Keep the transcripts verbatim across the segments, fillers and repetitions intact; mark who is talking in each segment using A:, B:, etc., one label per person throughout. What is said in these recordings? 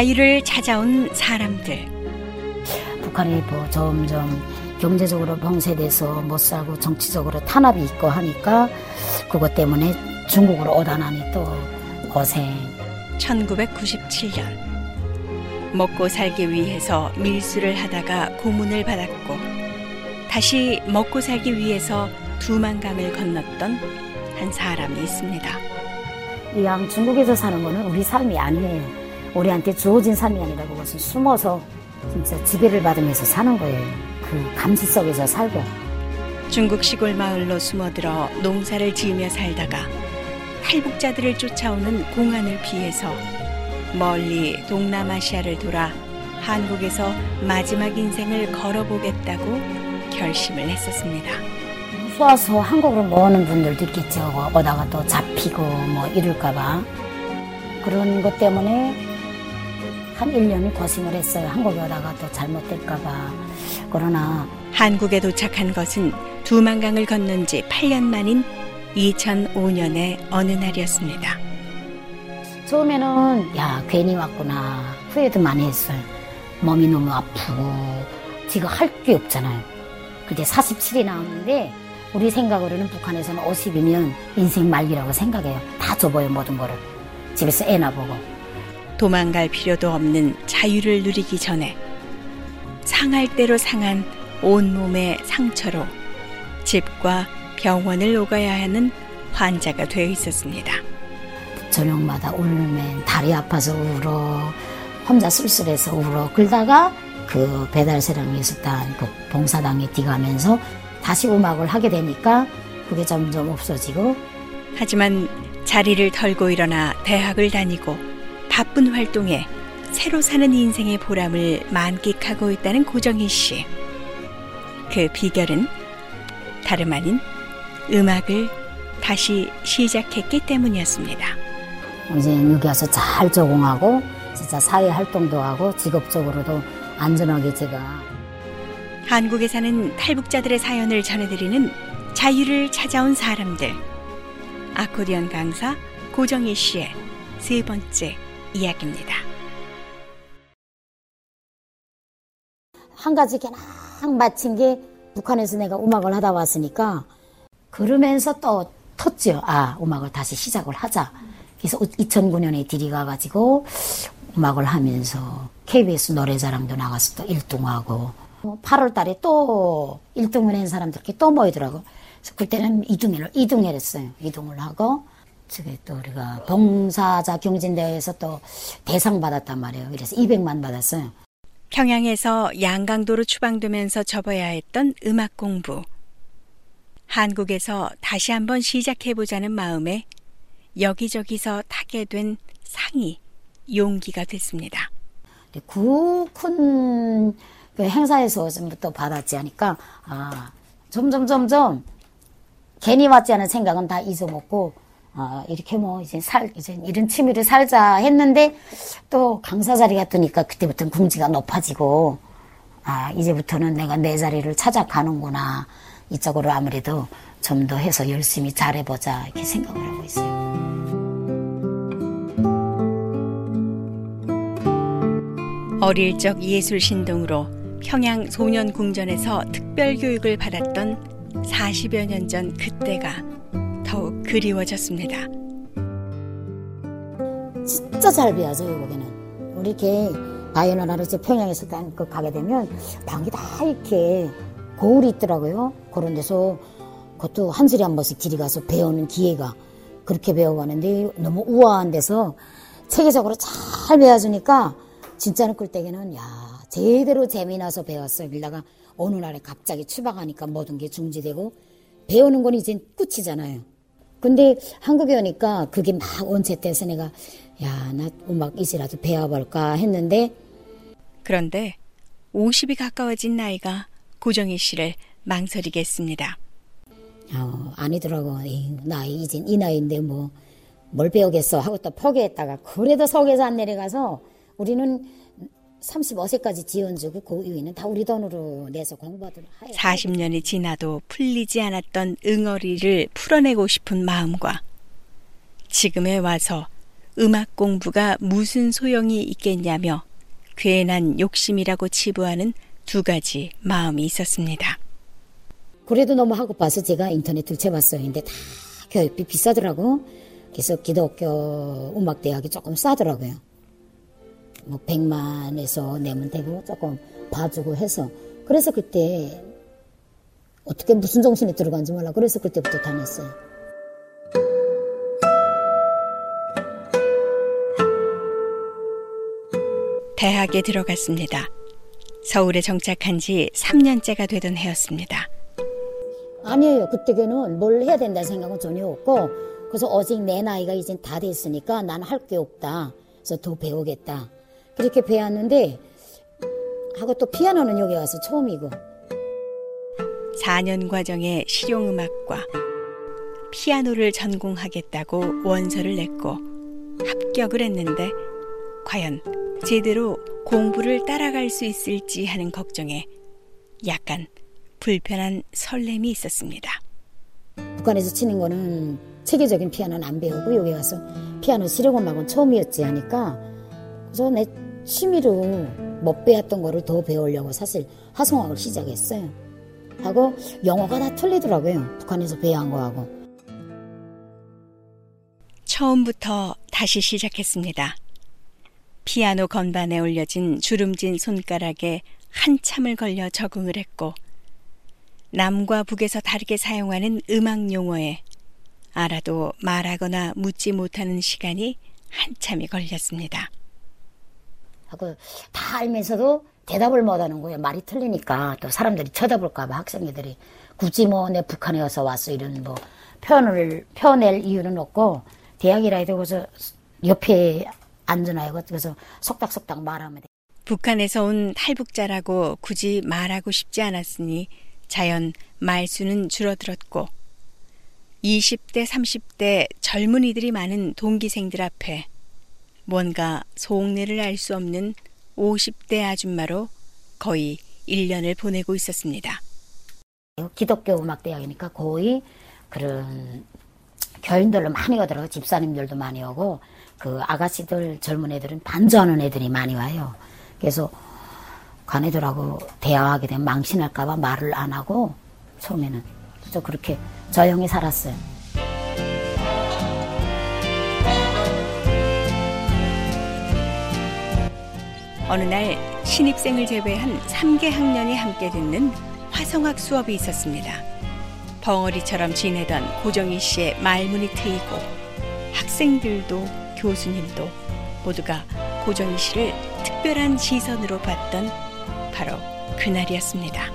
A: 자유를 찾아온 사람들.
B: 북한이 뭐 점점 경제적으로 봉쇄돼서 못 살고 정치적으로 탄압이 있고 하니까 그것 때문에 중국으로 오다나니 또 고생.
A: 천구백구십칠 년 먹고 살기 위해서 밀수를 하다가 고문을 받았고 다시 먹고 살기 위해서 두만강을 건넜던 한 사람이 있습니다.
B: 이왕 중국에서 사는 거는 우리 삶이 아니에요. 우리한테 주어진 삶이 아니라 그것은 숨어서 진짜 지배를 받으면서 사는 거예요. 그 감시 속에서 살고.
A: 중국 시골 마을로 숨어들어 농사를 지으며 살다가 탈북자들을 쫓아오는 공안을 피해서 멀리 동남아시아를 돌아 한국에서 마지막 인생을 걸어보겠다고 결심을 했었습니다.
B: 무서워서 한국으로 못 오는 분들도 있겠죠. 오다가 또 잡히고 뭐 이럴까 봐. 그런 것 때문에 한 일 년을 고생을 했어요. 한국에 오다가 또 잘못될까 봐. 그러나
A: 한국에 도착한 것은 두만강을 건넌 지 팔 년 만인 이천오 년의 어느 날이었습니다.
B: 처음에는 야 괜히 왔구나 후회도 많이 했어요. 몸이 너무 아프고 지금 할 게 없잖아요. 그때 사십칠이 나왔는데 우리 생각으로는 북한에서는 오십이면 인생 말기라고 생각해요. 다 줘봐요 모든 거를. 집에서 애나 보고.
A: 도망갈 필요도 없는 자유를 누리기 전에 상할 대로 상한 온몸의 상처로 집과 병원을 오가야 하는 환자가 되어 있었습니다.
B: 저녁마다 울면 다리 아파서 울어, 혼자 쓸쓸해서 울어. 그러다가 그 배달사랑예술단 그 봉사당에 뛰가면서 다시 음악을 하게 되니까 그게 점점 없어지고.
A: 하지만 자리를 털고 일어나 대학을 다니고 바쁜 활동에 새로 사는 인생의 보람을 만끽하고 있다는 고정희 씨. 그 비결은 다름 아닌 음악을 다시 시작했기 때문이었습니다.
B: 이제 여기 와서 잘 적응하고 진짜 사회 활동도 하고 직업적으로도 안전하게 제가.
A: 한국에 사는 탈북자들의 사연을 전해드리는 자유를 찾아온 사람들. 아코디언 강사 고정희 씨의 세 번째 이야기입니다.
B: 한 가지 그냥 마친 게 북한에서 내가 음악을 하다 왔으니까 그러면서 또 텄죠. 아, 음악을 다시 시작을 하자. 그래서 이천구 년에 들이가가지고 음악을 하면서 케이비에스 노래자랑도 나가서 또 일 등 하고 팔월 달에 또 일 등을 한 사람들끼리 또 모이더라고. 그래서 그때는 이 등을, 이 등을 했어요. 이 등을 하고 저게 또 우리가 봉사자 경진대회에서 또 대상 받았단 말이에요. 그래서 이백만 받았어요.
A: 평양에서 양강도로 추방되면서 접어야 했던 음악 공부. 한국에서 다시 한번 시작해보자는 마음에 여기저기서 타게 된 상이 용기가 됐습니다.
B: 그 큰 행사에서 또 받았지 하니까 아 점점 점점 괜히 왔지 않은 생각은 다 잊어먹고 아 이렇게 뭐 이제 살 이제 이런 취미를 살자 했는데 또 강사 자리가 뜨니까 그때부터는 궁지가 높아지고 아 이제부터는 내가 내 자리를 찾아가는구나. 이쪽으로 아무래도 좀 더 해서 열심히 잘해보자 이렇게 생각을 하고 있어요.
A: 어릴 적 예술 신동으로 평양 소년궁전에서 특별 교육을 받았던 사십여 년 전 그때가 더욱 그리워졌습니다.
B: 진짜 잘 배워져 여기는. 우리 이렇게 바이올린하러 평양에서 그 가게 되면 방이 다 이렇게 거울이 있더라고요. 그런 데서 그것도 한 주에 한 번씩 들이가서 배우는 기회가 그렇게 배워가는데 너무 우아한 데서 체계적으로 잘 배워주니까 진짜는 그때에는 야 제대로 재미나서 배웠어요. 그러다가 어느 날에 갑자기 추방하니까 모든 게 중지되고 배우는 건 이제 끝이잖아요. 근데 한국에 오니까 그게 막 원체 돼서 내가 야 나 음악 이제라도 배워볼까 했는데
A: 그런데 오십이 가까워진 나이가 고정희 씨를 망설이게 했습니다.
B: 어, 아니더라고. 이 나이 이제 이 나이인데 뭐 뭘 배우겠어 하고 또 포기했다가 그래도 서울에서 안 내려가서 우리는 서른다섯 세까지 지원주고 그 이후에는 다 우리 돈으로 내서 공부하도록 하여.
A: 사십 년이 지나도 풀리지 않았던 응어리를 풀어내고 싶은 마음과 지금에 와서 음악 공부가 무슨 소용이 있겠냐며 괜한 욕심이라고 치부하는 두 가지 마음이 있었습니다.
B: 그래도 너무 하고 봐서 제가 인터넷을 쳐봤어요. 근데 다 교육비 비싸더라고. 그래서 기독교 음악대학이 조금 싸더라고요. 뭐 백만에서 내면 되고 조금 봐주고 해서. 그래서 그때 어떻게 무슨 정신이 들어간지 몰라. 그래서 그때부터 다녔어요.
A: 대학에 들어갔습니다. 서울에 정착한 지 삼 년째가 되던 해였습니다.
B: 아니에요. 그때는 뭘 해야 된다는 생각은 전혀 없고, 그래서 오직 내 나이가 이제 다 됐으니까 난 할 게 없다. 그래서 더 배우겠다. 그렇게 배웠는데, 하고 또 피아노는 여기 와서 처음이고.
A: 사 년 과정의 실용음악과 피아노를 전공하겠다고 원서를 냈고 합격을 했는데 과연 제대로 공부를 따라갈 수 있을지 하는 걱정에 약간 불편한 설렘이 있었습니다.
B: 북한에서 치는 거는 체계적인 피아노는 안 배우고 여기 와서 피아노 실용음악은 처음이었지 하니까 그래서 내 취미로 못 배웠던 거를 더 배우려고 사실 화성학을 시작했어요. 하고 영어가 다 틀리더라고요. 북한에서 배운 거하고.
A: 처음부터 다시 시작했습니다. 피아노 건반에 올려진 주름진 손가락에 한참을 걸려 적응을 했고 남과 북에서 다르게 사용하는 음악 용어에 알아도 말하거나 묻지 못하는 시간이 한참이 걸렸습니다.
B: 하고 다 알면서도 대답을 못하는 거예요. 말이 틀리니까 또 사람들이 쳐다볼까 봐 학생들이 굳이 뭐 내 북한에 와서 왔어 이런 뭐 표현을 표현할 이유는 없고 대학이라 해도 그래서 옆에 앉아놔요. 그래서 속닥속닥 말하면 돼.
A: 북한에서 온 탈북자라고 굳이 말하고 싶지 않았으니 자연 말수는 줄어들었고 이십 대, 삼십 대 젊은이들이 많은 동기생들 앞에 뭔가 속내를 알 수 없는 오십 대 아줌마로 거의 일 년을 보내고 있었습니다.
B: 기독교 음악대학이니까 거의 그런 교인들로 많이 오더라고요. 집사님들도 많이 오고 그 아가씨들 젊은 애들은 반주하는 애들이 많이 와요. 그래서 간 애들하고 대화하게 되면 망신할까 봐 말을 안 하고 처음에는 저 그렇게 조용히 살았어요.
A: 어느 날 신입생을 제외한 삼 개 학년이 함께 듣는 화성학 수업이 있었습니다. 벙어리처럼 지내던 고정희 씨의 말문이 트이고 학생들도 교수님도 모두가 고정희 씨를 특별한 시선으로 봤던 바로 그날이었습니다.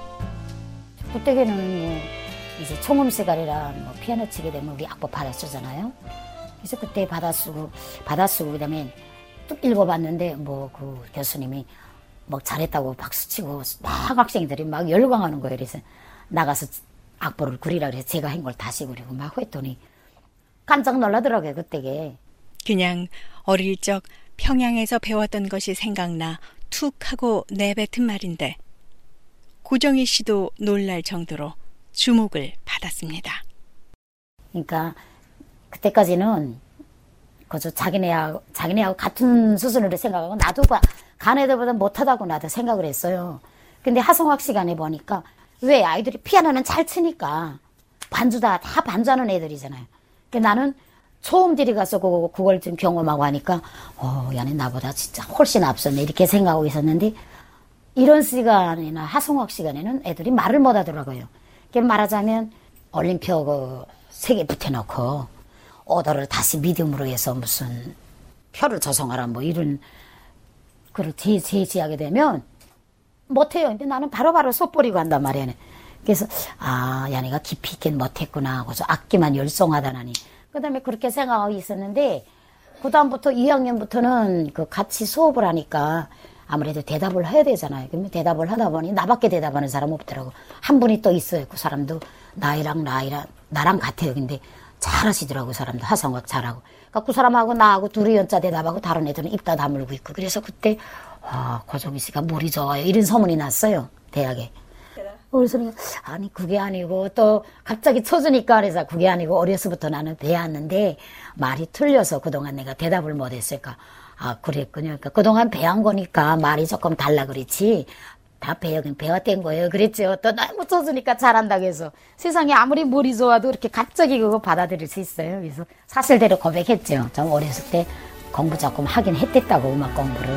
B: 그때는 뭐 이제 총음세갈이라 뭐 피아노 치게 되면 우리 악보 받아쓰잖아요. 그래서 그때 받아쓰고 받아쓰고 그다음에 뚝 읽어봤는데 뭐 그 교수님이 막 잘했다고 박수치고 막 학생들이 막 열광하는 거예요. 그래서 나가서 악보를 그리라 그래서 제가 한 걸 다시 그리고 막 했더니 깜짝 놀라더라고요. 그때게.
A: 그냥 어릴 적 평양에서 배웠던 것이 생각나 툭 하고 내뱉은 말인데 고정희 씨도 놀랄 정도로 주목을 받았습니다.
B: 그러니까 그때까지는 그저 자기네하고 자기네하고 같은 수준으로 생각하고 나도 간 애들보다 못하다고 나도 생각을 했어요. 근데 하성학 시간에 보니까 왜 아이들이 피아노는 잘 치니까 반주다 다 반주하는 애들이잖아요. 그러니까 나는 처음 들이가서 그거, 그걸 좀 경험하고 하니까 어, 야네 나보다 진짜 훨씬 앞섰네 이렇게 생각하고 있었는데 이런 시간이나 하성학 시간에는 애들이 말을 못 하더라고요. 그러니까 말하자면 올림피아 그 세 개 붙여놓고 오더를 다시 미디움으로 해서 무슨 표를 조성하라 뭐 이런 그걸 제, 제시하게 되면 못해요. 근데 나는 바로바로 쏙버리고 한단 말이야. 그래서 아 야네가 깊이 있긴 못했구나. 그래서 악기만 열성하다나니. 그 다음에 그렇게 생각하고 있었는데 그 다음부터 이 학년부터는 그 같이 수업을 하니까 아무래도 대답을 해야 되잖아요. 그러면 대답을 하다 보니 나밖에 대답하는 사람 없더라고. 한 분이 또 있어요. 그 사람도 나이랑 나이랑 나랑 같아요. 근데 잘하시더라고. 그 사람도 하성학 잘하고. 그러니까 그 사람하고 나하고 둘이 연자 대답하고 다른 애들은 입 다 다물고 있고. 그래서 그때 와 고정희 씨가 물이 좋아요. 이런 소문이 났어요. 대학에. 그래서 내가 아니 그게 아니고 또 갑자기 쳐주니까 그래서 그게 아니고 어려서부터 나는 배웠는데 말이 틀려서 그동안 내가 대답을 못했을까. 아 그랬군요. 그러니까 그동안 배운 거니까 말이 조금 달라 그랬지. 다 배우긴 배웠던 거예요. 그랬죠. 또 너무 쳐주니까 잘한다고 해서 세상에 아무리 머리 좋아도 이렇게 갑자기 그거 받아들일 수 있어요. 그래서 사실대로 고백했죠. 좀 어렸을 때 공부 조금 하긴 했댔다고 음악 공부를.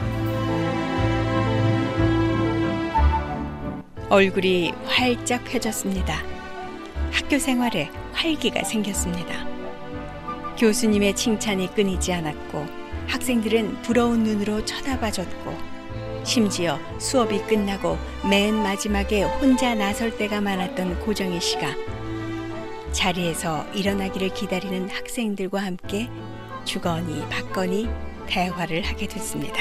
A: 얼굴이 활짝 펴졌습니다. 학교 생활에 활기가 생겼습니다. 교수님의 칭찬이 끊이지 않았고 학생들은 부러운 눈으로 쳐다봐줬고 심지어 수업이 끝나고 맨 마지막에 혼자 나설 때가 많았던 고정희 씨가 자리에서 일어나기를 기다리는 학생들과 함께 주거니 받거니 대화를 하게 됐습니다.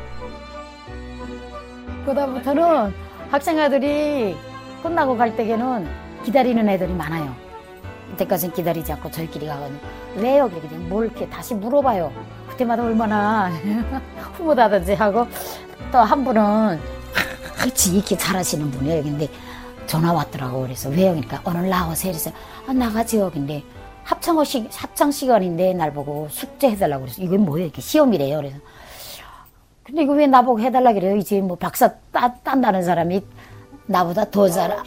B: 그다음부터는 학생아들이 끝나고 갈 때에는 기다리는 애들이 많아요. 그때까지는 기다리지 않고 저희끼리 가거든요. 왜요? 그러더니 뭘 이렇게 다시 물어봐요. 그때마다 얼마나 흐뭇하든지 하고 또 한 분은 같이 이렇게 잘하시는 분이에요. 근데 전화 왔더라고. 그래서 왜요? 그러니까 오늘 나오세요. 그래서 아, 나가지요. 근데 합창, 시, 합창 시간인데 날 보고 숙제 해달라고 그래서 이게 뭐예요? 이렇게 시험이래요. 그래서 근데 이거 왜 나보고 해달라 그래요? 이제 뭐 박사 따, 딴다는 사람이 나보다 더 잘,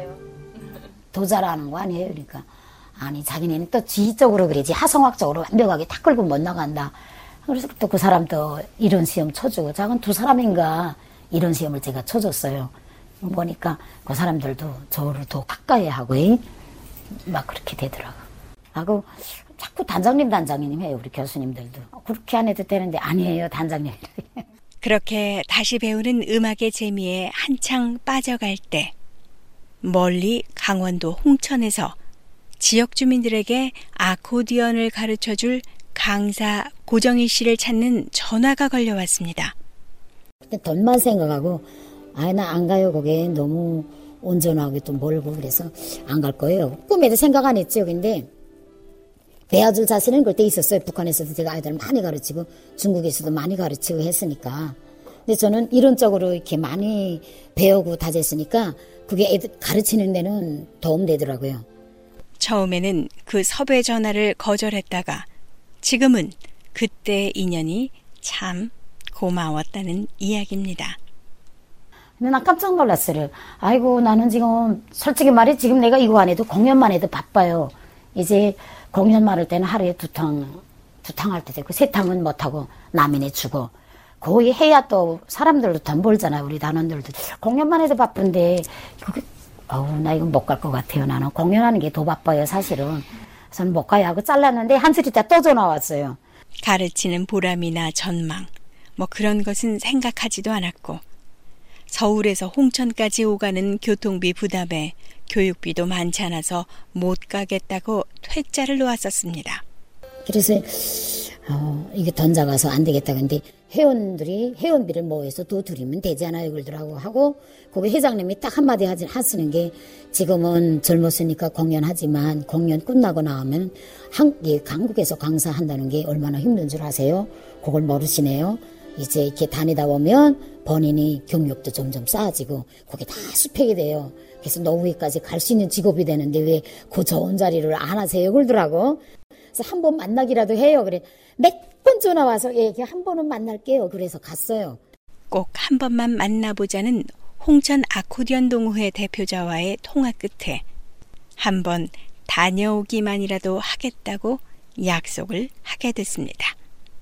B: 더 잘하는 거 아니에요? 그러니까. 아니, 자기네는 또 지적으로 그러지. 하성학적으로 완벽하게 다 끌고 못 나간다. 그래서 또 그 사람도 이런 시험 쳐주고, 작은 두 사람인가 이런 시험을 제가 쳐줬어요. 보니까 그 사람들도 저를 더 가까이 하고, 막 그렇게 되더라고. 하고, 자꾸 단장님, 단장님 해요, 우리 교수님들도. 그렇게 안 해도 되는데, 아니에요, 단장님.
A: 그렇게 다시 배우는 음악의 재미에 한창 빠져갈 때, 멀리 강원도 홍천에서 지역 주민들에게 아코디언을 가르쳐줄 강사 고정희 씨를 찾는 전화가 걸려왔습니다.
B: 그때 돈만 생각하고 아, 나 안 가요. 거기 너무 온전하고 또 멀고 그래서 안 갈 거예요. 꿈에도 생각 안 했죠. 근데 배워줄 자신은 그때 있었어요. 북한에서도 제가 아이들 많이 가르치고 중국에서도 많이 가르치고 했으니까. 근데 저는 이론적으로 이렇게 많이 배우고 다졌으니까 그게 애들 가르치는 데는 도움되더라고요.
A: 처음에는 그 섭외 전화를 거절했다가 지금은 그때의 인연이 참 고마웠다는 이야기입니다.
B: 근데 나 깜짝 놀랐어요. 아이고 나는 지금 솔직히 말해 지금 내가 이거 안 해도 공연만 해도 바빠요. 이제 공연만 할 때는 하루에 두 탕, 두 탕 할 때 되고 세 탕은 못하고 남인에 주고 거의 해야 또 사람들도 돈 벌잖아요. 우리 단원들도. 공연만 해도 바쁜데 그게 어우 나 이건 못 갈 것 같아요. 나는 공연하는 게 더 바빠요 사실은. 저는 못 가야 하고 잘랐는데 한 소리 때 또 전화 왔어요.
A: 가르치는 보람이나 전망 뭐 그런 것은 생각하지도 않았고 서울에서 홍천까지 오가는 교통비 부담에 교육비도 많지 않아서 못 가겠다고 퇴짜를 놓았었습니다.
B: 그래서 어, 이게 돈 작아서 안 되겠다. 근데 회원들이 회원비를 모아서 더 드리면 되잖아요. 그러더라고 하고 거기 회장님이 딱 한마디 하지, 하시는 게 지금은 젊었으니까 공연하지만 공연 끝나고 나오면 한, 예, 한국에서 강사한다는 게 얼마나 힘든 줄 아세요? 그걸 모르시네요. 이제 이렇게 다니다 보면 본인이 경력도 점점 쌓아지고 그게 다 수평이 돼요. 그래서 노후에까지 갈 수 있는 직업이 되는데 왜 그 좋은 자리를 안 하세요? 그러더라고. 그래서 한 번 만나기라도 해요. 그래 몇 번 전화 와서 예, 한 번은 만날게요. 그래서 갔어요.
A: 꼭 한 번만 만나보자는 홍천 아코디언 동호회 대표자와의 통화 끝에 한 번 다녀오기만이라도 하겠다고 약속을 하게 됐습니다.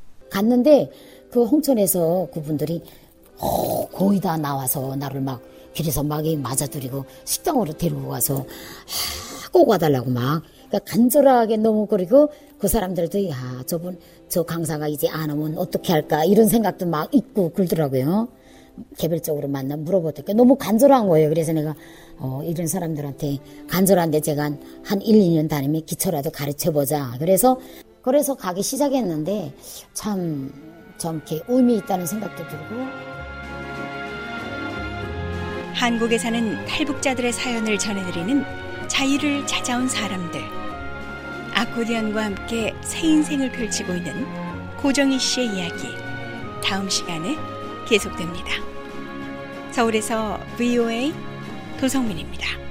B: 갔는데 그 홍천에서 그분들이 어, 거의 다 나와서 나를 막 길에서 막 맞아들이고 식당으로 데리고 가서 하, 꼭 와달라고 막 그러니까 간절하게 너무 그리고 그 사람들도 야 저분 저 강사가 이제 안 오면 어떻게 할까 이런 생각도 막 있고 그러더라고요. 개별적으로 만나 물어보니까 너무 간절한 거예요. 그래서 내가 어, 이런 사람들한테 간절한데 제가 한, 한 일, 이 년 다니면 기초라도 가르쳐보자. 그래서 그래서 가기 시작했는데 참 좀 이렇게 의미 있다는 생각도 들고.
A: 한국에 사는 탈북자들의 사연을 전해드리는 자유를 찾아온 사람들. 아코디언과 함께 새 인생을 펼치고 있는 고정희 씨의 이야기. 다음 시간에 계속됩니다. 서울에서 브이오에이 도성민입니다.